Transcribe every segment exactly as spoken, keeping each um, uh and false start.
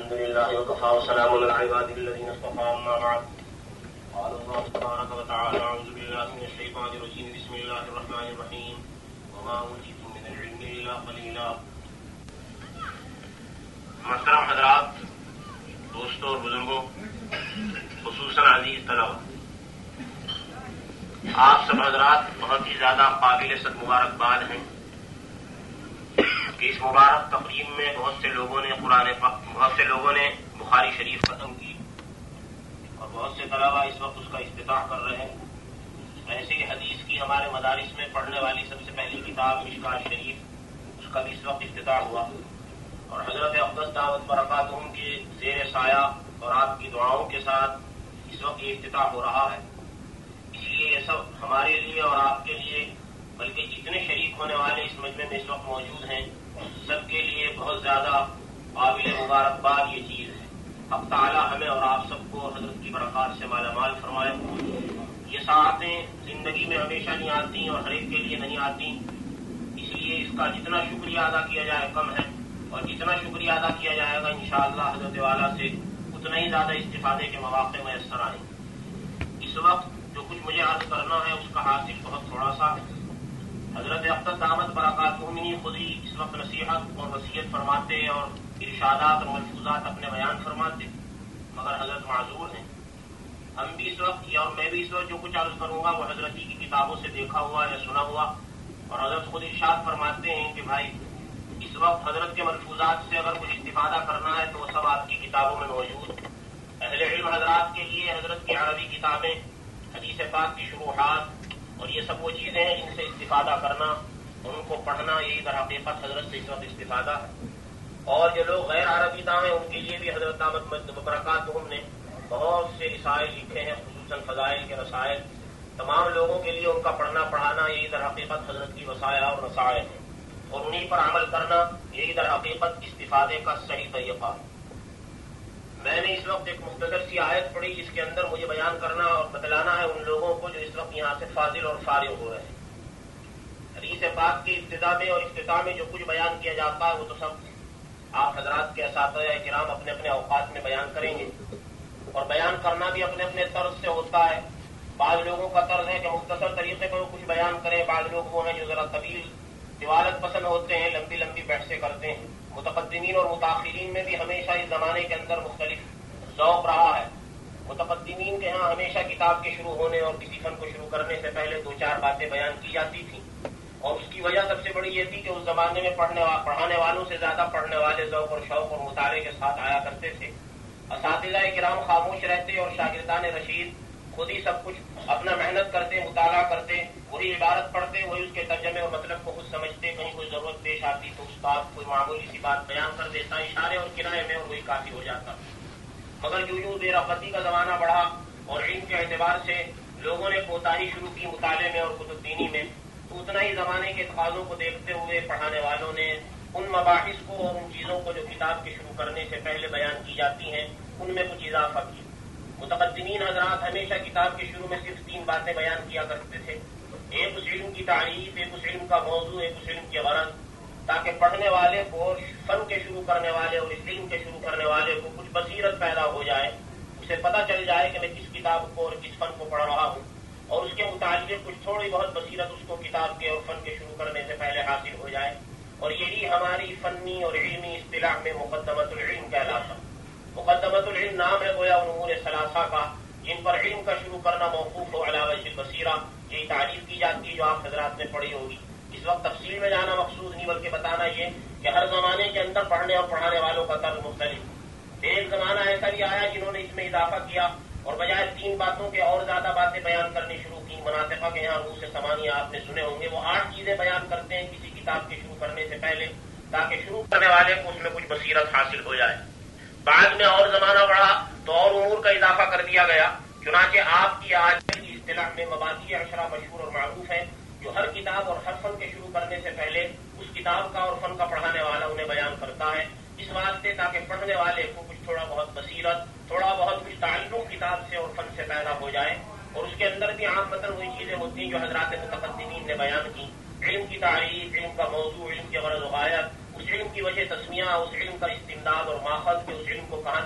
الحمد لله وكفى وسلام على عباده الذين اصطفى أما بعد قال الله تبارك وتعالى أعوذ بالله من الشيطان الرجيم بسم الله الرحمن الرحيم وما أوتيتم من العلم إلا قليلا. محترم حضرات، دوستوں اور بزرگوں، خصوصاً عزیز طلباء، آپ سب حضرات بہت ہی زیادہ قابل صد مبارکباد ہیں کہ اس مبارک تقریب میں بہت سے لوگوں نے قرآن پاک بہت سے لوگوں نے بخاری شریف ختم کی اور بہت سے طلباء اس وقت اس کا افتتاح کر رہے ہیں. ایسے ہی حدیث کی ہمارے مدارس میں پڑھنے والی سب سے پہلی کتاب مشکات شریف، اس کا بھی اس وقت افتتاح ہوا اور حضرت اقدس دعوت برکاتہم کے زیر سایہ اور آپ کی دعاؤں کے ساتھ اس وقت یہ افتتاح ہو رہا ہے. اس لیے یہ سب ہمارے لیے اور آپ کے لیے، بلکہ جتنے شریک ہونے والے اس مجمع میں اس وقت موجود ہیں، سب کے لیے بہت زیادہ قابل مبارکباد یہ چیز ہے. اب تعالیٰ ہمیں اور آپ سب کو حضرت کی برکات سے مالا مال فرمائے. یہ ساعتیں زندگی میں ہمیشہ نہیں آتی اور ہر ایک کے لیے نہیں آتی، اس لیے اس کا جتنا شکریہ ادا کیا جائے کم ہے، اور جتنا شکریہ ادا کیا جائے گا انشاءاللہ حضرت والا سے اتنا ہی زیادہ استفادے کے مواقع میسر آئیں. اس وقت جو کچھ مجھے عرض کرنا ہے اس کا حاصل بہت تھوڑا سا ہے. حضرت اقدس دعوت برکاتہم ہی خود ہی اس وقت نصیحت اور وصیت فرماتے اور ارشادات اور ملفوظات اپنے بیان فرماتے، مگر حضرت معذور ہیں. ہم بھی اس وقت اور میں بھی اس وقت جو کچھ عرض کروں گا وہ حضرت کی کتابوں سے دیکھا ہوا یا سنا ہوا، اور حضرت خود ارشاد فرماتے ہیں کہ بھائی اس وقت حضرت کے ملفوظات سے اگر کچھ استفادہ کرنا ہے تو وہ سب آپ کی کتابوں میں موجود. اہل علم حضرات کے لیے حضرت کی عربی کتابیں، حدیث پاک کی شروحات اور یہ سب وہ چیزیں ہیں جن سے استفادہ کرنا اور ان کو پڑھنا، یہی در حقیقت حضرت سے اس وقت استفادہ ہے. اور جو لوگ غیر عربی داں ہیں ان کے لیے بھی حضرت دعوت برکاتہم نے بہت سے رسائل لکھے ہیں، خصوصاً فضائل کے رسائل. تمام لوگوں کے لیے ان کا پڑھنا پڑھانا یہی در حقیقت حضرت کی وسائل اور رسائل ہیں، اور انہی پر عمل کرنا یہی در حقیقت استفادے کا صحیح طریقہ ہے. میں نے اس وقت ایک مختصر سی آیت پڑھی جس کے اندر مجھے بیان کرنا اور بتلانا ہے ان لوگوں کو جو اس وقت یہاں سے فاضل اور فارغ ہو رہے ہیں. حدیث پاک کی ابتدا میں اور افتتاح میں جو کچھ بیان کیا جاتا ہے وہ تو سب آپ حضرات کے اساتذہ کرام اپنے اپنے اوقات میں بیان کریں گے، اور بیان کرنا بھی اپنے اپنے طرز سے ہوتا ہے. بعض لوگوں کا طرز ہے کہ مختصر طریقے پر وہ کچھ بیان کریں، بعض لوگ وہ ہیں جو ذرا طویل روایت پسند ہوتے ہیں، لمبی لمبی بحثیں کرتے ہیں. متقدمین اور متاخرین میں بھی ہمیشہ اس زمانے کے اندر مختلف ذوق رہا ہے. متقدمین کے ہاں ہمیشہ کتاب کے شروع ہونے اور کسی فن کو شروع کرنے سے پہلے دو چار باتیں بیان کی جاتی تھیں، اور اس کی وجہ سب سے بڑی یہ تھی کہ اس زمانے میں پڑھنے پڑھانے والوں سے زیادہ پڑھنے والے ذوق اور شوق اور مطالعے کے ساتھ آیا کرتے تھے. اساتذہ کرام خاموش رہتے اور شاگردان رشید خود ہی سب کچھ اپنا محنت کرتے، مطالعہ کرتے، وہی عبارت پڑھتے، وہی اس کے ترجمے اور مطلب کو خود سمجھتے. کہیں کوئی ضرورت پیش آتی تو استاد کوئی معمولی سی بات بیان کر دیتا اشارے اور کنارے میں، اور وہی کافی ہو جاتا. مگر جو یوں بے رغبتی کا زمانہ بڑھا اور علم کے اعتبار سے لوگوں نے کوتاہی شروع کی مطالعے میں اور کتب دینی میں، تو اتنا ہی زمانے کے تقاضوں کو دیکھتے ہوئے پڑھانے والوں نے ان مباحث کو اور ان چیزوں کو جو کتاب کے شروع کرنے سے پہلے بیان کی جاتی ہیں ان میں کچھ اضافہ کیا. متقدمین حضرات ہمیشہ کتاب کے شروع میں صرف تین باتیں بیان کیا کرتے تھے: ایک اس علم کی تعریف، ایک اس علم کا موضوع، ایک اس علم کی غرض، تاکہ پڑھنے والے کو، فن کے شروع کرنے والے اور اس علم کے شروع کرنے والے کو کچھ بصیرت پیدا ہو جائے، اسے پتہ چل جائے کہ میں کس کتاب کو اور کس فن کو پڑھ رہا ہوں، اور اس کے متعلق کچھ تھوڑی بہت بصیرت اس کو کتاب کے اور فن کے شروع کرنے سے پہلے حاصل ہو جائے. اور یہی ہماری فنی اور علمی اصطلاح میں مقدمۃ العلم کہلاتا. مقدمۃ العلم نام ہے گویا ان امور ثلاثہ کا جن پر علم کا شروع کرنا موقوف ہو علی وجہ البصیرہ. یہی تعریف کی جاتی ہے جو آپ حضرات نے پڑھی ہوگی. اس وقت تفصیل میں جانا مقصود نہیں، بلکہ بتانا یہ کہ ہر زمانے کے اندر پڑھنے اور پڑھانے والوں کا طرز مختلف. ایک زمانہ ایسا بھی آیا جنہوں نے اس میں اضافہ کیا اور بجائے تین باتوں کے اور زیادہ باتیں بیان کرنی شروع کی. مناطقہ کے یہاں روح سے سمانیہ آپ نے سنے ہوں گے، وہ آٹھ چیزیں بیان کرتے ہیں کسی کتاب کے شروع کرنے سے پہلے، تاکہ شروع کرنے والے کو اس میں کچھ بصیرت حاصل ہو جائے. بعد میں اور زمانہ بڑھا تو اور امور کا اضافہ کر دیا گیا. چنانچہ آپ کی آج کی اصطلاح میں مبادی عشرہ مشہور اور معروف ہے، جو ہر کتاب اور ہر فن کے شروع کرنے سے پہلے اس کتاب کا اور فن کا پڑھانے والا انہیں بیان کرتا ہے، اس واسطے تاکہ پڑھنے والے کو کچھ تھوڑا بہت بصیرت، تھوڑا بہت کچھ تعلق کتاب سے اور فن سے پیدا ہو جائے. اور اس کے اندر بھی عام مطلب وہی چیزیں ہوتی ہیں جو حضرات متقدمین نے بیان کی: علم کی تعریف، علم کا موضوع، علم کی غرض و غایت، اس علم کی وجہ تسمیہ، اس علم کا استمداد اور ماخذ کے اس علم کو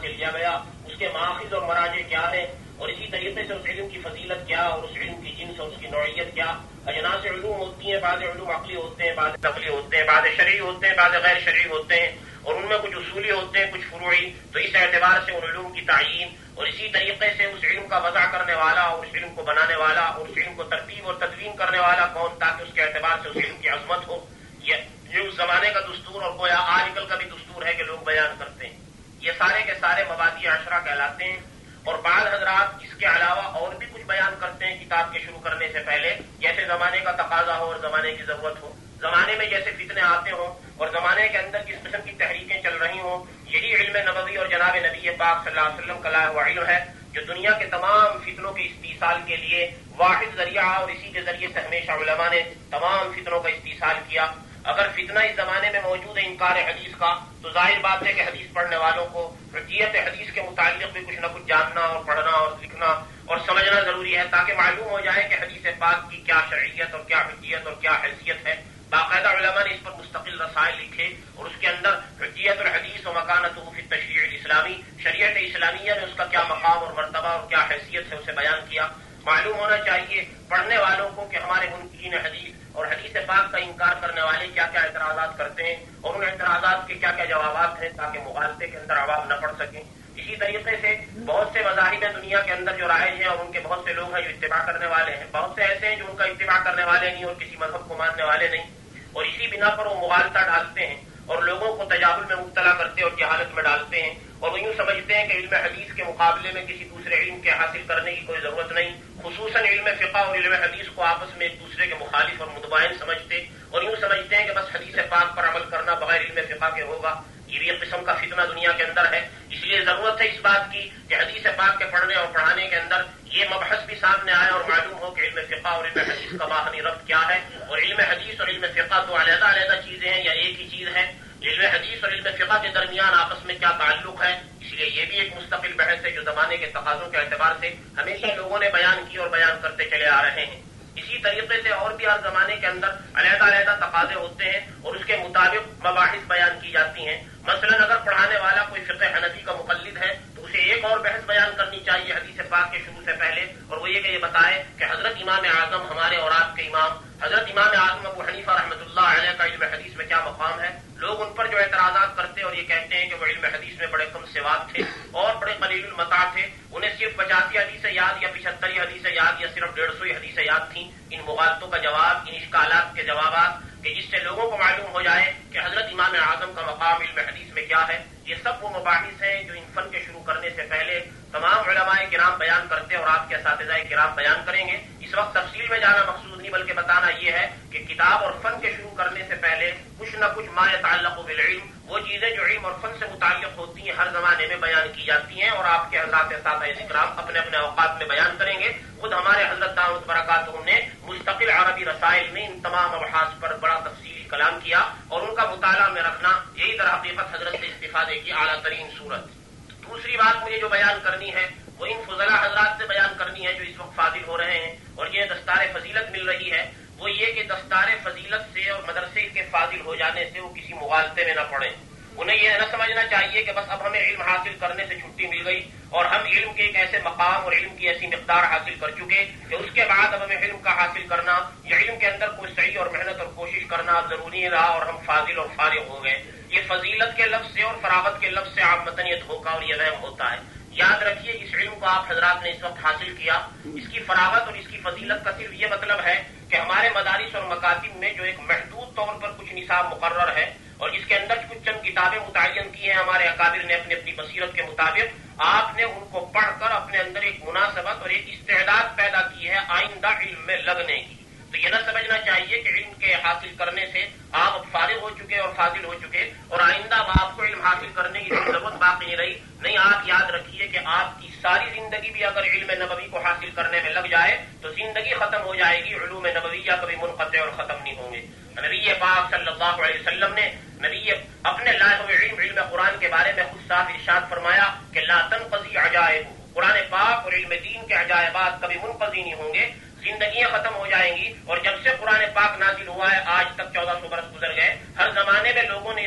سے لیا گیا، اس کے ماخذ اور مراجع کیا ہے، اور اسی طریقے سے اس علم کی فضیلت کیا اور اس علم کی جنس اور اس کی نوعیت کیا. اجناس علوم ہوتی ہیں، بعض علوم عقلی ہوتے ہیں، بعض نقلی ہوتے ہیں، بعض شرعی ہوتے ہیں، بعض غیر شرعی ہوتے ہیں، اور ان میں کچھ اصولی ہوتے ہیں، کچھ فروعی. تو اس اعتبار سے ان علوم کی تعیین اور اسی طریقے سے اس علم کا وضع کرنے والا اور اس علم کو بنانے والا اور اس علم کو ترتیب اور تدوین کرنے والا کون، تاکہ اس کے اعتبار سے اس علم کی عظمت ہو. یہ اس زمانے کا دستور اور گویا آج کل کا بھی دستور ہے کہ لوگ بیان کرتے ہیں. یہ سارے کے سارے مبادی عشرہ کہلاتے ہیں. اور بعض حضرات اس کے علاوہ اور بھی کچھ بیان کرتے ہیں کتاب کے شروع کرنے سے پہلے، جیسے زمانے کا تقاضا ہو اور زمانے کی ضرورت ہو، زمانے میں جیسے فتنے آتے ہوں اور زمانے کے اندر کس قسم کی تحریکیں چل رہی ہوں. یہی علم نبوی اور جناب نبی پاک صلی اللہ علیہ وسلم کا لایا ہوا علم ہے جو دنیا کے تمام فتنوں کے استیصال کے لیے واحد ذریعہ، اور اسی کے ذریعے سے ہمیشہ علماء نے تمام فتنوں کا استیصال کیا. اگر فتنہ اس زمانے میں موجود ہے انکار حدیث کا، تو ظاہر بات ہے کہ حدیث پڑھنے والوں کو حجیت حدیث کے متعلق بھی کچھ نہ کچھ جاننا اور پڑھنا اور لکھنا اور سمجھنا ضروری ہے، تاکہ معلوم ہو جائے کہ حدیث پاک کی کیا شرعیت اور کیا حجیت اور کیا حیثیت ہے. باقاعدہ علماء نے اس پر مستقل رسائل لکھے اور اس کے اندر حجیت الحدیث و مکانتہ فی التشریع الاسلامی، شریعت اسلامیہ میں اس کا کیا مقام اور مرتبہ اور کیا حیثیت ہے اسے بیان کیا. معلوم ہونا چاہیے پڑھنے والوں کو کہ ہمارے منکرین حدیث اور حدیث پاک کا انکار کرنے والے کیا کیا اعتراضات کرتے ہیں اور ان اعتراضات کے کیا کیا جوابات ہیں، تاکہ مغالطے کے اندر عوام نہ پڑ سکیں. اسی طریقے سے بہت سے مذاہب ہیں دنیا کے اندر جو رائج ہیں، اور ان کے بہت سے لوگ ہیں جو اتباع کرنے والے ہیں، بہت سے ایسے ہیں جو ان کا اتباع کرنے والے نہیں اور کسی مذہب کو ماننے والے نہیں، اور اسی بنا پر وہ مغالطہ ڈالتے ہیں اور لوگوں کو تجاہل میں مبتلا کرتے اور جہالت میں ڈالتے ہیں، اور وہ یوں سمجھتے ہیں کہ علم حدیث کے مقابلے میں کسی دوسرے علم کے حاصل کرنے کی کوئی ضرورت نہیں. خصوصاً علم فقہ اور علم حدیث کو آپس میں ایک دوسرے کے مخالف اور متباین سمجھتے اور یوں سمجھتے ہیں کہ بس حدیث پاک پر عمل کرنا بغیر علم فقہ کے ہوگا. یہ بھی ایک قسم کا فتنہ دنیا کے اندر ہے. اس لیے ضرورت ہے اس بات کی کہ حدیث پاک کے پڑھنے اور پڑھانے کے اندر یہ مبحث بھی سامنے آئے اور معلوم ہو کہ علم فقہ اور علم حدیث کا باہمی ربط کیا ہے، اور علم حدیث اور علم فقہ تو علیحدہ علیحدہ چیزیں ہیں یا ایک ہی چیز ہے. علم حدیث اور علم فقہ کے درمیان آپس میں کیا تعلق ہے، اس لیے یہ بھی ایک مستقل بحث ہے جو زمانے کے تقاضوں کے اعتبار سے ہمیشہ لوگوں نے بیان کی اور بیان کرتے چلے آ رہے ہیں. اسی طریقے سے اور بھی ہر زمانے کے اندر علیحدہ علیحدہ تقاضے ہوتے ہیں اور اس کے مطابق مباحث بیان کی جاتی ہیں. مثلا اگر پڑھانے والا کوئی فقہ حنفی کا مقلد ہے تو اسے ایک اور بحث بیان کرنی چاہیے حدیث پاک کے شروع سے پہلے، اور وہ یہ کہ یہ بتائے کہ حضرت امام اعظم ہمارے اور آپ کے امام حضرت امام اعظم ابو حنیفہ رحمۃ اللہ علیہ کا علم حدیث میں کیا مقام ہے. لوگ ان پر جو اعتراضات کرتے اور یہ کہتے ہیں کہ وہ علم حدیث میں بڑے کم سواد تھے اور بڑے قلیل المتاع تھے، انہیں صرف پچاسی حدیثیں یاد یا پچہتر حدیثیں یاد یا صرف ڈیڑھ سو حدیثیں یاد تھیں. ان مغالطوں کا جواب، ان اشکالات کے جوابات کہ جس سے لوگوں کو معلوم ہو جائے کہ حضرت امام اعظم کا مقام علم حدیث میں کیا ہے، یہ سب وہ مباحث ہیں جو ان فن کے شروع کرنے سے پہلے تمام علماء کرام بیان کرتے اور آپ کے اساتذہ کرام بیان کریں گے. اس وقت تفصیل میں جانا مقصود نہیں، بلکہ بتانا یہ ہے کہ کتاب اور فن کے شروع کرنے سے پہلے کچھ نہ کچھ ما يتعلق بالعلم، وہ چیزیں جو علم اور فن سے متعلق ہوتی ہیں ہر زمانے میں بیان کی جاتی ہیں، اور آپ کے حضرات اساتذہ کرام اپنے اپنے اوقات میں بیان کریں گے. خود ہمارے حضرت دامت برکاتہم نے مستقل عربی رسائل میں ان تمام ابحاث پر بڑا تفصیلی کلام کیا، اور ان کا مطالعہ میں رکھنا یہی در حقیقت حضرت سے استفادے کی اعلیٰ ترین صورت. دوسری بات مجھے جو بیان کرنی ہے وہ ان فضلاء حضرات سے بیان کرنی ہے جو اس وقت فاضل ہو رہے ہیں اور یہ دستار فضیلت مل رہی ہے. وہ یہ کہ دستار فضیلت سے اور مدرسے کے فاضل ہو جانے سے وہ کسی مغالطے میں نہ پڑیں. انہیں یہ نہ سمجھنا چاہیے کہ بس اب ہمیں علم حاصل کرنے سے چھٹی مل گئی اور ہم علم کے ایک ایسے مقام اور علم کی ایسی مقدار حاصل کر چکے کہ اس کے بعد اب ہمیں علم کا حاصل کرنا یا علم کے اندر کوئی صحیح اور محنت اور کوشش کرنا ضروری رہا اور ہم فاضل اور فارغ ہو گئے. یہ فضیلت کے لفظ سے اور فراغت کے لفظ سے عامتاً یہ دھوکہ اور یہ وہم ہوتا ہے. یاد رکھیے اس علم کو آپ حضرات نے اس وقت حاصل کیا، اس کی فراغت اور اس کی فضیلت کا صرف یہ مطلب ہے کہ ہمارے مدارس اور مکاتب میں جو ایک محدود طور پر کچھ نصاب مقرر ہے اور جس کے اندر کچھ چند کتابیں متعین کی ہیں ہمارے اکابر نے اپنی اپنی بصیرت کے مطابق، آپ نے ان کو پڑھ کر اپنے اندر ایک مناسبت اور ایک استعداد پیدا کی ہے آئندہ علم میں لگنے کی. تو یہ نہ سمجھنا چاہیے کہ علم کے حاصل کرنے سے آپ اب فارغ ہو چکے اور فاضل ہو چکے اور آئندہ اب آپ کو علم حاصل کرنے کی ضرورت باقی نہیں رہی. نہیں، آپ یاد رکھیے کہ آپ کی ساری زندگی بھی اگر علم نبوی کو حاصل کرنے میں لگ جائے تو زندگی ختم ہو جائے گی، علوم نبویہ کبھی منقطع اور ختم نہیں ہوں گے. نبی پاک صلی اللہ علیہ وسلم نے نبی اپنے لائے ہوئے علم علم قرآن کے بارے میں خود صاف ارشاد فرمایا کہ لا تنقضی عجائب، قرآن پاک اور علم دین کے عجائبات کبھی منقضی نہیں ہوں گے، زندگیاں ختم ہو جائیں گی. اور جب سے قرآن پاک نازل ہوا ہے آج تک چودہ سو برس گزر گئے، ہر زمانے میں لوگوں نے اس کے متعلق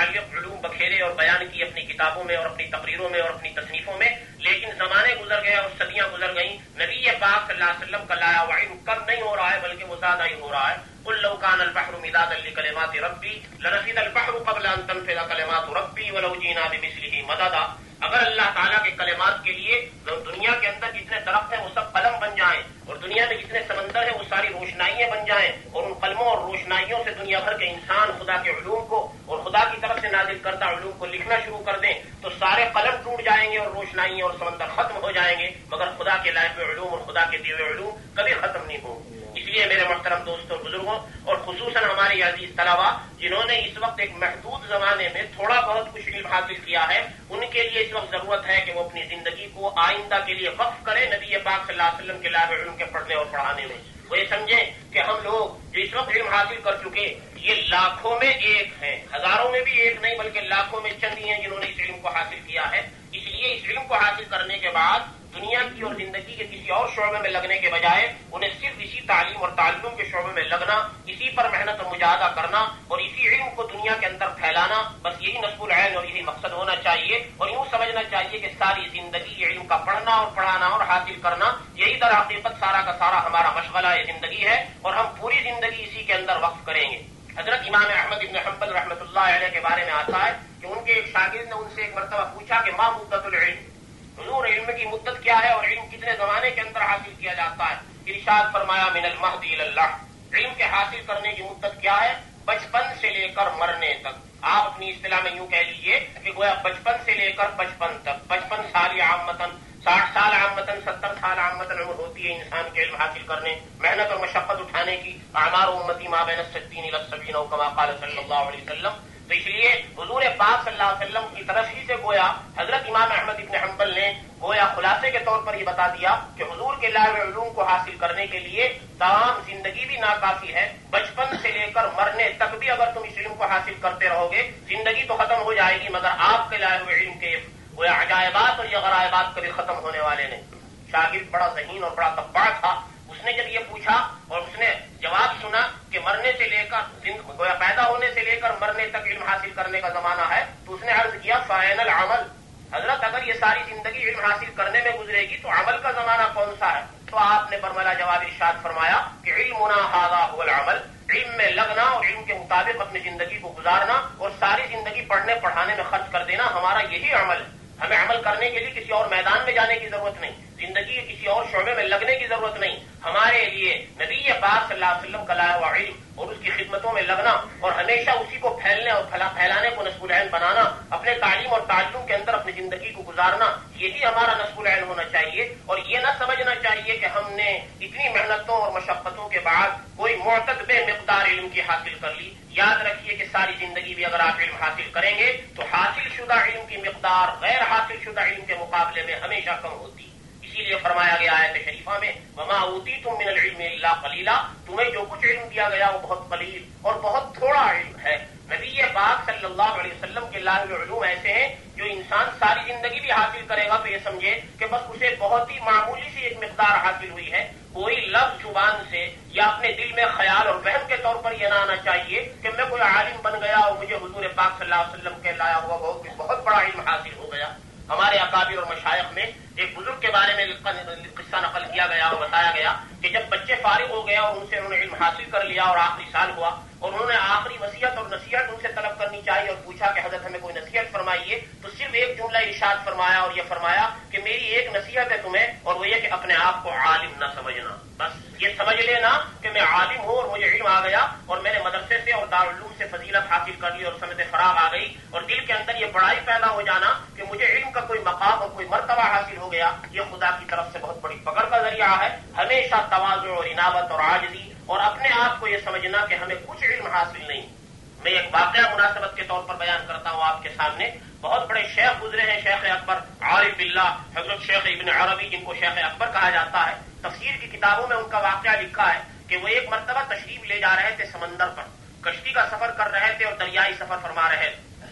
متعلق علوم بکھیرے اور بیان کی اپنی کتابوں میں اور اپنی تقریروں میں اور اپنی تصنیفوں میں، لیکن زمانے گزر گئے اور صدیاں گزر گئیں، نبی پاک صلی اللہ علیہ وسلم کا لایا ہوا علم کم نہیں ہو رہا ہے بلکہ وہ زیادہ ہی ہو رہا ہے۔ قل لو كان البحر مدادا لكلمات ربي لنفد البحر قبل ان تنفد كلمات ربي ولو جئنا بمثله مددا۔ اگر اللہ تعالیٰ کے کلمات کے لیے دنیا کے اندر جتنے درخت ہیں وہ سب قلم بن جائیں اور دنیا میں جتنے سمندر ہیں وہ ساری روشنائیاں بن جائیں اور ان قلموں اور روشنائیوں سے دنیا بھر کے انسان خدا کے علوم کو اور خدا کی طرف سے نازل کرتا علوم کو لکھنا شروع کر دیں تو سارے قلم ٹوٹ جائیں گے اور روشنائیاں اور سمندر ختم ہو جائیں گے، مگر خدا کے لائے ہوئے علوم اور خدا کے دیے ہوئے علوم کبھی ختم نہیں ہوں گے۔ اس لیے میرے محترم دوستوں بزرگوں اور خصوصاً ہمارے عزیز طلبا جنہوں نے اس وقت ایک محدود زمانے میں تھوڑا بہت کچھ علم حاصل کیا ہے، ان کے لیے اس وقت ضرورت ہے کہ وہ اپنی زندگی کو آئندہ کے لیے وقف کریں نبی پاک صلی اللہ علیہ وسلم کے لائے ہوئے علم کے پڑھنے اور پڑھانے میں۔ وہ یہ سمجھیں کہ ہم لوگ جو اس وقت علم حاصل کر چکے یہ لاکھوں میں ایک ہیں، ہزاروں میں بھی ایک نہیں بلکہ لاکھوں میں چند ہی ہیں جنہوں نے اس علم کو حاصل کیا ہے۔ اس لیے اس علم کو حاصل کرنے کے بعد دنیا کی اور زندگی کے کسی اور شعبے میں لگنے کے بجائے انہیں صرف اسی تعلیم اور تعلم کے شعبے میں لگنا، اسی پر محنت اور مجاہدہ کرنا اور اسی علم کو دنیا کے اندر پھیلانا، بس یہی نصب العین اور یہی مقصد ہونا چاہیے۔ اور یوں سمجھنا چاہیے کہ ساری زندگی یہ علم کا پڑھنا اور پڑھانا اور حاصل کرنا یہی در حقیقت سارا کا سارا ہمارا مشغلہ زندگی ہے اور ہم پوری زندگی اسی کے اندر وقف کریں گے۔ حضرت امام احمد بن حنبل رحمۃ اللہ علیہ کے بارے میں آتا ہے کہ ان کے ایک شاگرد نے ان سے ایک مرتبہ پوچھا کہ ما مدت العلم، حضور علم کی مدت کیا ہے اور علم کتنے زمانے کے اندر حاصل کیا جاتا ہے؟ ارشاد فرمایا من المہد الی اللہ، علم کے حاصل کرنے کی مدت کیا ہے؟ بچپن سے لے کر مرنے تک۔ آپ اپنی اصطلاح میں یوں کہہ لیجئے کہ گویا بچپن سے لے کر بچپن تک، پچپن سال یا عامتاً ساٹھ سال عامتاً ستر سال عامتاً عمر ہوتی ہے انسان کے علم حاصل کرنے، محنت اور مشقت اٹھانے کی۔ اعمار امتی ما بین الستین الی السبعین او کما قال صلی اللہ علیہ وسلم۔ تو اس لیے حضور پاک صلی اللہ علیہ وسلم کی طرف ہی سے گویا حضرت امام احمد بن حنبل نے گویا خلاصے کے طور پر یہ بتا دیا کہ حضور کے لائے ہوئے علوم کو حاصل کرنے کے لیے تمام زندگی بھی ناکافی ہے، بچپن سے لے کر مرنے تک بھی اگر تم اس علم کو حاصل کرتے رہو گے زندگی تو ختم ہو جائے گی مگر آپ کے لائے ہوئے علم کے گویا عجائبات اور یہ غرائبات کبھی ختم ہونے والے نہیں۔ شاگرد بڑا ذہین اور بڑا تباہ تھا، اس نے جب یہ پوچھا اور اس نے جواب سنا کہ مرنے سے لے کر گویا پیدا ہونے سے لے کر مرنے تک علم حاصل کرنے کا زمانہ ہے، تو اس نے عرض کیا فَأَيْنَ الْعَمَلُ، حضرت اگر یہ ساری زندگی علم حاصل کرنے میں گزرے گی تو عمل کا زمانہ کون سا ہے؟ تو آپ نے برملا جواب ارشاد فرمایا کہ علمنا ھذا ھو العمل، علم میں لگنا اور علم کے مطابق اپنی زندگی کو گزارنا اور ساری زندگی پڑھنے پڑھانے میں خرچ کر دینا ہمارا یہی عمل ہے۔ ہمیں عمل کرنے کے لیے کسی اور میدان میں جانے کی ضرورت نہیں، زندگی کے کسی اور شعبے میں لگنے کی ضرورت نہیں، ہمارے لیے نبی پاک صلی اللہ علیہ وسلم کا لایا ہوا علم اور اس کی خدمتوں میں لگنا اور ہمیشہ اسی کو پھیلنے اور پھیلانے کو نصب العین بنانا، اپنے تعلیم اور تعلم کے اندر اپنی زندگی کو گزارنا، یہی ہمارا نصب العین ہونا چاہیے۔ اور یہ نہ سمجھنا چاہیے کہ ہم نے اتنی محنتوں اور مشقتوں کے بعد کوئی معتد بے مقدار علم کی حاصل کر لی۔ یاد رکھیے کہ ساری زندگی بھی اگر آپ علم حاصل کریں گے تو حاصل شدہ علم کی مقدار غیر حاصل شدہ علم کے مقابلے میں ہمیشہ کم ہوتی۔ اسی لیے فرمایا گیا آیت شریفہ میں وما اوتیتم من العلم الا قلیلا، تمہیں جو کچھ علم دیا گیا وہ بہت قلیل اور بہت تھوڑا علم ہے۔ نبی پاک صلی اللہ علیہ وسلم کے لائے ہوئے علوم ایسے ہیں جو انسان ساری زندگی بھی حاصل کرے گا تو یہ سمجھے کہ بس اسے بہت ہی معمولی سی ایک مقدار حاصل ہوئی ہے۔ کوئی لفظ زبان سے یا اپنے دل میں خیال اور وہم کے طور پر یہ نہ آنا چاہیے کہ میں کوئی عالم بن گیا اور مجھے حضور پاک صلی اللہ علیہ وسلم کے لایا ہوا بہت بہت بڑا علم حاصل ہو گیا۔ ہمارے اکابر اور مشائخ میں ایک بزرگ کے بارے میں قصہ نقل کیا گیا اور بتایا گیا کہ جب بچے فارغ ہو گیا اور ان سے انہوں نے علم حاصل کر لیا اور آخری سال ہوا اور انہوں نے آخری وصیت اور نصیحت ان سے طلب کرنی چاہیے اور پوچھا کہ حضرت ہمیں کوئی نصیحت فرمائیے، تو صرف ایک جملہ ارشاد فرمایا اور یہ فرمایا کہ میری ایک نصیحت ہے تمہیں اور وہ یہ کہ اپنے آپ کو عالم نہ سمجھنا، بس یہ سمجھ لینا کہ میں عالم ہوں اور مجھے علم آ گیا اور میں نے مدرسے سے اور دارالعلوم سے فضیلت حاصل کر لی اور سمت فراغ آ گئی اور دل کے اندر یہ بڑائی پیدا ہو جانا کہ مجھے علم کا کوئی مقام اور کوئی مرتبہ حاصل ہو گیا، یہ خدا کی طرف سے بہت بڑی فخر کا ذریعہ ہے۔ ہمیشہ تواضع اور انابت اور عاجزی اور اپنے آپ کو یہ سمجھنا کہ ہمیں کچھ علم حاصل نہیں۔ میں ایک واقعہ مناسبت کے طور پر بیان کرتا ہوں آپ کے سامنے۔ بہت بڑے شیخ گزرے ہیں، شیخ اکبر عارف باللہ حضرت شیخ ابن عربی جن کو شیخ اکبر کہا جاتا ہے، تفسیر کی کتابوں میں ان کا واقعہ لکھا ہے کہ وہ ایک مرتبہ تشریف لے جا رہے تھے سمندر پر، کشتی کا سفر کر رہے تھے اور دریائی سفر فرما رہے تھے۔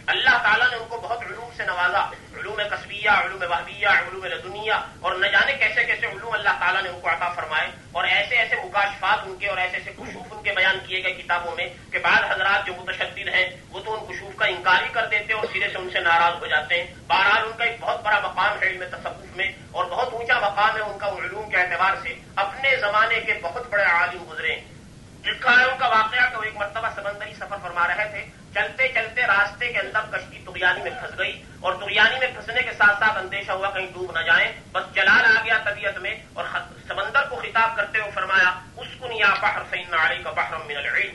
اللہ تعالیٰ نے ان کو بہت علوم سے نوازا، علوم قصبیہ، علوم وہبیہ، علوم لدنیہ، اور نہ جانے کیسے کیسے علوم اللہ تعالیٰ نے ان کو عطا فرمائے، اور ایسے ایسے مکاشفات ان کے اور ایسے ایسے کشوف ان کے بیان کیے گئے کتابوں میں کہ بعض حضرات جو متشدد ہیں وہ تو ان کشوف کا انکار ہی کر دیتے اور سرے سے ان سے ناراض ہو جاتے ہیں۔ بہرحال ان کا ایک بہت بڑا مقام ہے علم تصوف میں، اور بہت اونچا مقام ہے ان کا علوم کے اعتبار سے، اپنے زمانے کے بہت بڑے عالم گزرے۔ لکھا ہے ان کا واقعہ کہ وہ ایک مرتبہ سمندری سفر فرما رہے تھے، چلتے چلتے راستے کے اندر کشتی طغیانی میں پھنس گئی، اور طغیانی میں پھنسنے کے ساتھ ساتھ اندیشہ ہوا کہیں ڈوب نہ جائیں، بس جلال آ گیا طبیعت میں، اور سمندر کو خطاب کرتے ہوئے فرمایا اسکن یا بحر فإن علیک بحرا من العلم،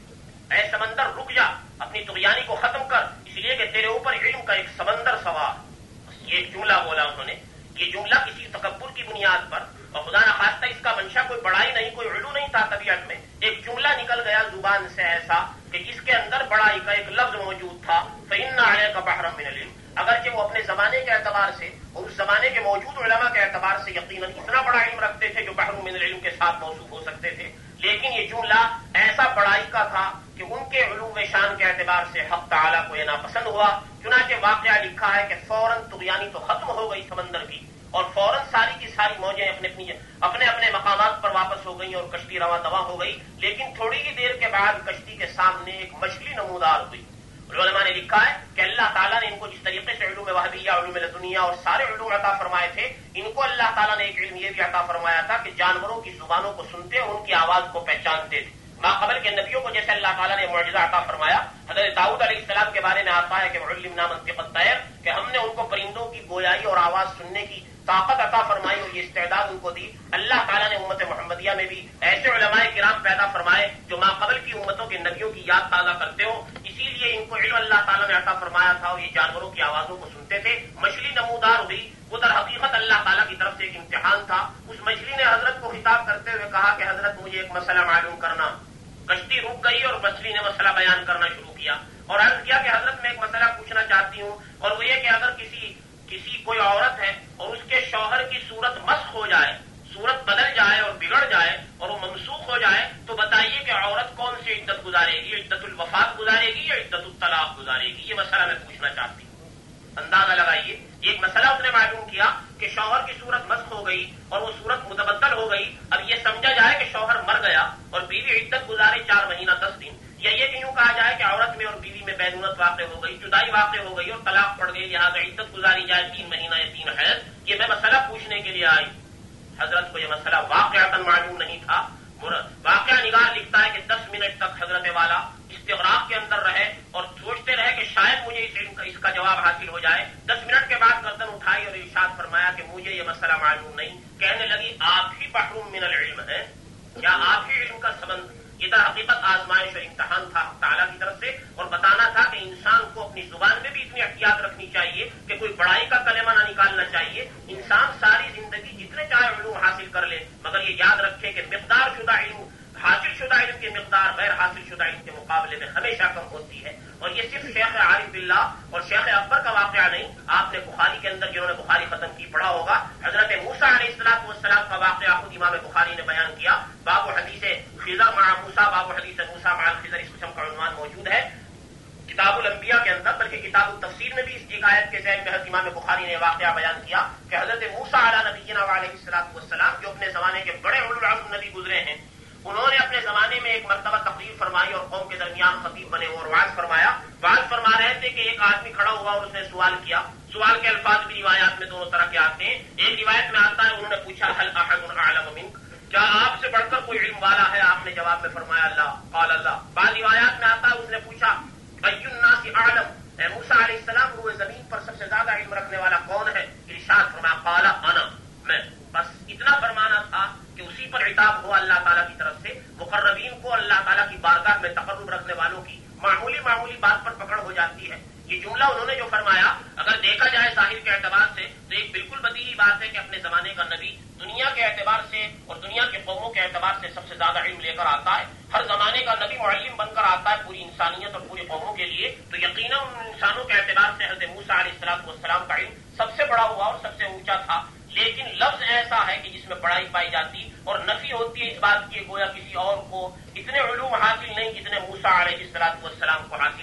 اے سمندر رک جا، اپنی طغیانی کو ختم کر، اس لیے کہ تیرے اوپر علم کا ایک سمندر سوار۔ یہ ایک جملہ بولا انہوں نے، یہ جملہ کسی تکبر کی بنیاد پر، اور خدا نخواستہ اس کا منشا کوئی بڑائی نہیں، کوئی علو نہیں تھا طبیعت میں، ایک جملہ نکل گیا زبان سے ایسا کہ جس کے اندر بڑائی کا ایک لفظ موجود تھا، فإن علیک بحرا من العلم، اگرچہ وہ اپنے زمانے کے اعتبار سے اور اس زمانے کے موجود علماء کے اعتبار سے یقیناً اتنا بڑا علم رکھتے تھے جو بحر من العلم کے ساتھ موصوف ہو سکتے تھے، لیکن یہ جملہ ایسا بڑائی کا تھا کہ ان کے علوم شان کے اعتبار سے حق تعالیٰ کو یہ ناپسند ہوا۔ چنانچہ واقعہ لکھا ہے کہ فوراً طغیانی تو ختم ہو گئی سمندر کی، اور فوراً ساری کی ساری موجیں اپنے اپنی اپنے اپنے مقامات پر واپس ہو گئی اور کشتی رواں دواں ہو گئی، لیکن تھوڑی ہی دیر کے بعد کشتی کے سامنے ایک مچھلی نمودار ہوئی۔ علماء نے لکھا ہے کہ اللہ تعالیٰ نے ان کو جس طریقے سے علوم وہبیہ، علوم لدنیہ اور سارے علوم عطا فرمائے تھے، ان کو اللہ تعالیٰ نے ایک علم یہ بھی عطا فرمایا تھا کہ جانوروں کی زبانوں کو سنتے اور ان کی آواز کو پہچانتے تھے۔ ماقبل کے نبیوں کو جیسے اللہ تعالیٰ نے معجزہ عطا فرمایا، حضرت داؤد علیہ السلام کے بارے میں آتا ہے کہ علمنا منطق الطیر، کہ ہم نے ان کو پرندوں کی گویائی اور آواز سننے کی طاقت عطا فرمائی اور یہ استعداد ان کو دی۔ اللہ تعالیٰ نے امت محمدیہ میں بھی ایسے علماء کرام پیدا فرمائے جو ماقبل کی امتوں کے نبیوں کی یاد تازہ کرتے ہو، اسی لیے ان کو علم اللہ تعالیٰ نے عطا فرمایا تھا اور یہ جانوروں کی آوازوں کو سنتے تھے۔ مچھلی نمودار ہوئی، وہ در حقیقت اللہ تعالیٰ کی طرف سے ایک امتحان تھا۔ اس مچھلی نے حضرت کو خطاب کرتے ہوئے کہا کہ حضرت مجھے ایک مسئلہ معلوم کرنا۔ کشتی رک گئی اور مچھلی نے مسئلہ بیان کرنا شروع کیا، اور عرض کیا کہ حضرت میں ایک مسئلہ پوچھنا چاہتی ہوں، اور وہ یہ کہ اگر کسی کسی کوئی عورت ہے اور اس کے شوہر کی صورت مسخ ہو جائے، صورت بدل جائے اور بگڑ جائے اور وہ منسوخ ہو جائے، تو بتائیے کہ عورت کون سی عدت گزارے گی، عدت الوفات گزارے گی یا عدت الطلاق گزارے گی؟ یہ مسئلہ میں پوچھنا چاہتی ہوں۔ اندازہ لگائیے، ایک مسئلہ اس نے معلوم کیا کہ شوہر کی صورت مسخ ہو گئی اور وہ صورت متبدل ہو گئی، اب یہ سمجھا جائے کہ شوہر مر گیا اور بیوی عدت گزارے چار مہینہ دس دن، یا یہ کہ یوں کہا جائے کہ عورت میں اور بیوی میں بینونت واقع ہو گئی، جدائی واقع ہو گئی اور طلاق پڑ گئی، لہٰذا عدت گزاری جائے تین مہینہ یا تین حیض۔ یہ میں مسئلہ پوچھنے کے لیے آئی۔ حضرت کو یہ مسئلہ واقعتاً معلوم نہیں تھا۔ واقعہ نگار لکھتا ہے کہ دس منٹ تک حضرت والا استغراق کے اندر رہے اور سوچتے رہے کہ شاید مجھے اس علم کا اس کا جواب حاصل ہو جائے۔ دس منٹ کے بعد گردن اٹھائی اور ارشاد فرمایا کہ مجھے یہ مسئلہ معلوم نہیں۔ کہنے لگی آپ ہی بحر من العلم ہے، کیا آپ ہی علم کا سمندر؟ یہ در حقیقت آزمائش اور امتحان تھا تعالیٰ کی طرف سے، اور بتانا تھا کہ انسان کو اپنی زبان میں بھی اتنی احتیاط رکھنی چاہیے کہ کوئی بڑائی کا کلمہ نہ نکالنا چاہیے۔ انسان ساری زندگی جتنے چاہے علوم حاصل کر لے، مگر یہ یاد رکھے کہ مقدار شدہ علم، حاصل شدہ علم کی مقدار غیر حاصل شدہ علم کے مقابلے میں ہمیشہ کم ہوتی ہے۔ اور یہ صرف شیخ عارف باللہ اور شیخ اکبر کا واقعہ نہیں، آپ نے بخاری کے اندر جنہوں نے بخاری ختم کی پڑھا ہوگا، حضرت موسیٰ علیہ السلام والسلام کا واقعہ خود امام بخاری نے بیان کیا۔ باب حدیث خضر مع موسیٰ، باب حدیث موسیٰ مع الخضر، اس قسم کا عنوان موجود ہے کتاب الانبیاء کے اندر، بلکہ کتاب التفسیر میں بھی اس ایک آیت کے ذیل میں حضرت امام بخاری نے واقعہ بیان کیا کہ حضرت موسیٰ علی نبینا علیہ الصلوۃ والسلام جو اپنے زمانے کے بڑے اولو العزم نبی گزرے ہیں، انہوں نے اپنے زمانے میں ایک مرتبہ تقریر فرمائی اور قوم کے درمیان خطیب بنے اور وعظ فرمایا۔ وعظ فرما رہے تھے کہ ایک آدمی کھڑا ہوا اور اس نے سوال کیا۔ سوال کے الفاظ بھی روایات میں دونوں طرح کے آتے ہیں۔ ایک روایت میں آتا ہے انہوں نے پوچھا هل احد اعلم منک، کیا آپ سے بڑھ کر کوئی علم والا ہے؟ آپ نے جواب میں فرمایا اللہ، قال اللہ۔ بعض روایات میں آتا ہے اس نے پوچھا ای الناس اعلم، اے موسیٰ علیہ السلام روئے زمین پر سب سے زیادہ علم رکھنے والا کون ہے؟ ارشاد فرمایا قال انا، میں۔ بس اتنا فرمانا تھا کہ اسی پر عتاب ہوا اللہ تعالیٰ کی طرف سے۔ مقربین کو اللہ تعالیٰ کی بارگاہ میں تقرب رکھنے والوں کی معمولی معمولی بات پر پکڑ ہو جاتی ہے۔ یہ جملہ انہوں نے جو فرمایا، اگر دیکھا جائے ظاہر کے اعتبار سے تو ایک بالکل بدیہی بات ہے کہ اپنے زمانے کا نبی دنیا کے اعتبار سے اور دنیا کے قوموں کے اعتبار سے سب سے زیادہ علم لے کر آتا ہے۔ ہر زمانے کا نبی معلم بن کر آتا ہے پوری انسانیت اور پوری قوموں کے لیے، تو یقیناً ان انسانوں کے اعتبار سے حضرت موسیٰ علیہ السلام والسلام کا علم سب سے بڑا ہوا اور سب سے اونچا تھا۔ لیکن لفظ ایسا ہے کہ جس میں بڑائی پائی جاتی اور نفی ہوتی ہے اس بات کی گویا کسی اور کو اتنے علوم حاصل نہیں جتنے موسیٰ علیہ السلام والسلام کو حاصل ہے۔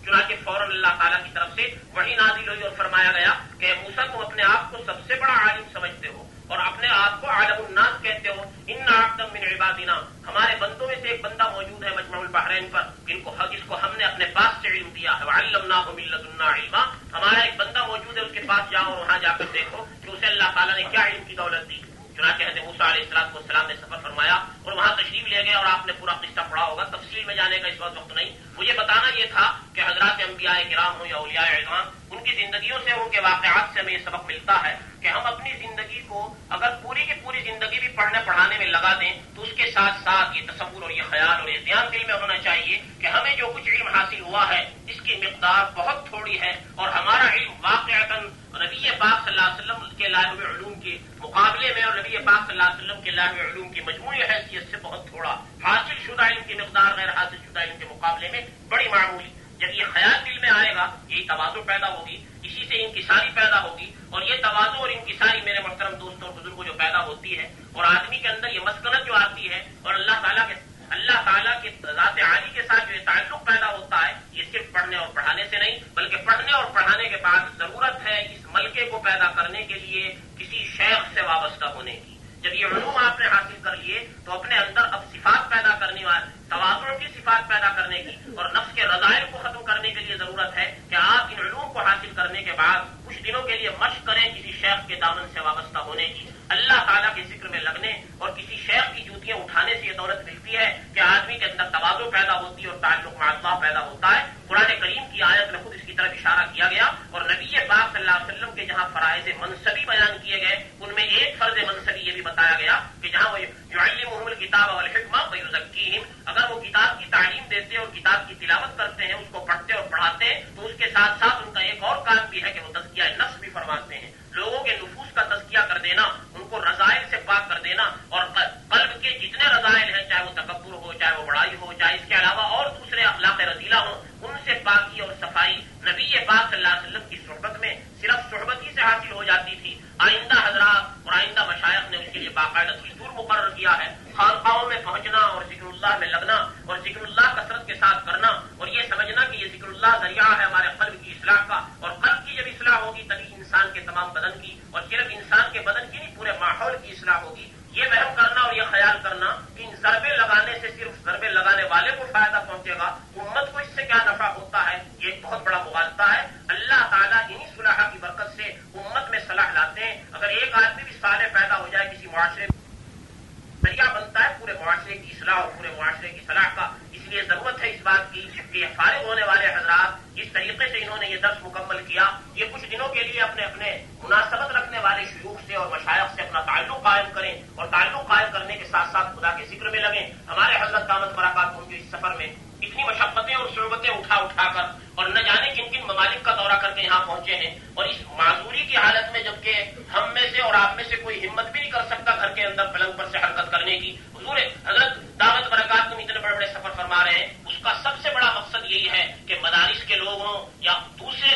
چنانچہ فوراً اللہ تعالیٰ کی طرف سے وحی نازل ہوئی اور فرمایا گیا کہ موسیٰ تم اپنے آپ کو سب سے بڑا عالم سمجھتے ہو اور اپنے آپ کو عالم الناس کہتے ہو. ان عبدا من عبادنا، ہمارے بندوں میں سے ایک بندہ موجود ہے مجمع البحرین پر جن کو جس کو ہم نے اپنے پاس سے علم دیا ہے. وعلمناہ من لدنا علما، ہمارا ایک بندہ موجود ہے اس کے پاس جاؤ اور وہاں جا کر دیکھو کہ اسے اللہ تعالیٰ نے کیا علم کی دولت دی. چنانچہ حضرت موسیٰ علیہ السلام والسلام نے سفر فرمایا اور وہاں تشریف لے گئے اور آپ نے پورا قصہ پڑھا ہوگا. تفصیل میں جانے کا اس وقت وقت نہیں. مجھے بتانا یہ تھا کہ حضرات انبیاء کرام ہوں یا اولیاء اعظام، ان کی زندگیوں سے ان کے واقعات سے ہمیں یہ سبق ملتا ہے کہ ہم اپنی زندگی کو اگر پوری کی پوری زندگی بھی پڑھنے پڑھانے میں لگا دیں تو اس کے ساتھ ساتھ یہ تصور اور یہ خیال اور یہ دھیان دل میں ہونا چاہیے کہ ہمیں جو کچھ علم حاصل ہوا ہے اس کی مقدار بہت تھوڑی ہے اور ہمارا علم واقعتاً نبی پاک صلی اللہ علیہ وسلم کے لائے ہوئے علوم کے مقابلے میں اور نبی پاک صلی اللہ علیہ وسلم کے لائے ہوئے علوم کی مجموعی حیثیت سے بہت تھوڑا. حاصل شدہ علم کی مقدار غیر حاصل شدہ علم کے مقابلے میں بڑی معمولی. جب یہ خیال دل میں آئے گا یہی تواضع پیدا ہوگی، اسی سے انکساری پیدا ہوگی اور یہ تواضع اور انکساری میرے محترم دوستوں اور بزرگوں جو پیدا ہوتی ہے اور آدمی کے اندر یہ مسکنت جو آتی ہے اور اللہ تعالیٰ کے اللہ تعالیٰ کے ذات عالی کے ساتھ جو یہ تعلق پیدا ہوتا ہے یہ صرف پڑھنے اور پڑھانے سے نہیں بلکہ پڑھنے اور پڑھانے کے بعد ضرورت ہے اس ملکے کو پیدا کرنے کے لیے کسی شیخ سے وابستہ ہونے کی. جب یہ علوم آپ نے حاصل کر لیے تو اپنے اندر اب صفات پیدا کرنے والے تواضع کی صفات پیدا کرنے کی اور نفس کے رذائل کو ختم کرنے کے لیے ضرورت ہے کہ آپ ان علوم کو حاصل کرنے کے بعد کچھ دنوں کے لیے مشق کریں کسی شیخ کے دامن سے وابستہ ہونے کی. اللہ تعالیٰ کے ذکر میں لگنے اور کسی شیخ کی جوتیاں اٹھانے سے یہ دولت ملتی ہے کہ آدمی کے اندر تواضع پیدا ہوتی ہے اور تعلق مع اللہ پیدا ہوتا ہے. قرآن کریم کی آیت میں خود اس کی طرف اشارہ کیا گیا اور نبی پاک صلی اللہ علیہ وسلم کے جہاں فرائض منصبی بیان کیے گئے ان میں ایک فرض منصبی یہ بھی بتایا گیا کہ جہاں وہ یعلمہم الکتاب والحکمہ ویزکیہم، اگر وہ کتاب کی تعلیم دیتے اور کتاب کی تلاوت کرتے ہیں اس کو پڑھتے اور پڑھاتے ہیں تو اس کے ساتھ ساتھ ان کا ایک اور کام بھی ہے کہ وہ تزکیہ نفس بھی فرماتے ہیں. لوگوں کے نفوس کا تزکیہ کر دینا، ان کو رذائل سے پاک کر دینا اور قلب کے جتنے رذائل ہیں چاہے وہ تکبر ہو چاہے وہ بڑائی ہو چاہے اس کے علاوہ اور دوسرے اخلاق رذیلہ ہوں ان سے پاکی اور صفائی نبی پاک صلی اللہ علیہ وسلم کی صحبت میں صرف صحبت ہی سے حاصل ہو جاتی تھی. آئندہ حضرات اور آئندہ مشائخ نے اس کے لیے باقاعدہ دستور مقرر کیا ہے. خانقاہوں میں پہنچنا اور ذکر اللہ میں لگنا اور ذکر اللہ کثرت کے ساتھ کرنا اور یہ سمجھنا کہ یہ ذکر اللہ ذریعہ ہے ہمارے قلب کی اصلاح کا اور قلب کی جب اصلاح ہوگی تبھی انسان کے تمام بدن کی اور صرف انسان کے بدن کی نہیں پورے ماحول کی اصلاح ہوگی. یہ وہم کرنا اور یہ خیال کرنا کہ ان ضربے لگانے سے صرف ضربے لگانے والے کو فائدہ پہنچے گا، امت کو اس سے کیا نفع ہوتا ہے، یہ ایک بہت بڑا مغالطہ ہے. اللہ تعالیٰ انہی صلاح کی برکت سے امت میں صلاح لاتے ہیں. اگر ایک آدمی بھی صالح پیدا ہو جائے کسی معاشرے میں ذریعہ بنتا ہے پورے معاشرے کی اصلاح اور پورے معاشرے کی صلاح کا. اس لیے ضرورت ہے اس بات کی کہ فارغ ہونے والے حضرات جس طریقے سے انہوں نے یہ درس مکمل کیا یہ کچھ دنوں کے لیے اپنے اپنے مناسبت رکھنے والے شیوخ سے اور مشائخ سے اپنا تعلق قائم کریں اور تعلق قائم کرنے کے ساتھ ساتھ خدا کے ذکر میں لگیں. ہمارے حضرت دامت برکاتہم جو اس سفر میں اتنی مشقتیں اور صعوبتیں اٹھا اٹھا کر اور نہ جانے کن کن ممالک کا دورہ کر کے یہاں پہنچے ہیں اور اس معذوری کی حالت میں جبکہ ہم میں سے اور آپ میں سے کوئی ہمت بھی نہیں کر سکتا گھر کے اندر پلنگ پر سے حرکت کرنے کی. حضور حضرت دعوت برکات تم اتنے بڑے بڑے سفر فرما رہے ہیں اس کا سب سے بڑا مقصد یہی ہے کہ مدارس کے لوگ ہوں یا دوسرے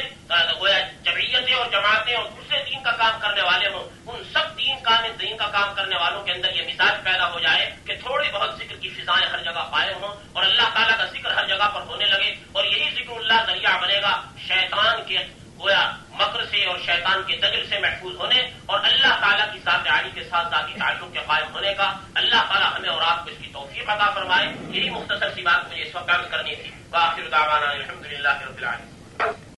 جمعیتیں اور جماعتیں اور دوسرے دین کا کام کرنے والے ہوں ان سب دین کا دین کا کام کرنے والوں کے اندر یہ مزاج پیدا ہو جائے کہ تھوڑی بہت ذکر کی فضائیں ہر جگہ قائم ہوں اور اللہ تعالیٰ کا ذکر ہر جگہ پر ہونے لگے اور یہی ذکر اللہ ذریعہ بنے گا شیطان کے گویا مکر سے اور شیطان کے دجل سے محفوظ ہونے اور اللہ تعالیٰ کی ذات عالی کے ساتھ ذاتی تعلق کے قائم ہونے کا. اللہ تعالیٰ ہمیں اور آپ کو اس کی توفیق عطا فرمائے. یہی مختصر سی بات مجھے اس وقت کرنی تھی. وآخر دعوانا الحمد للہ رب العالمین.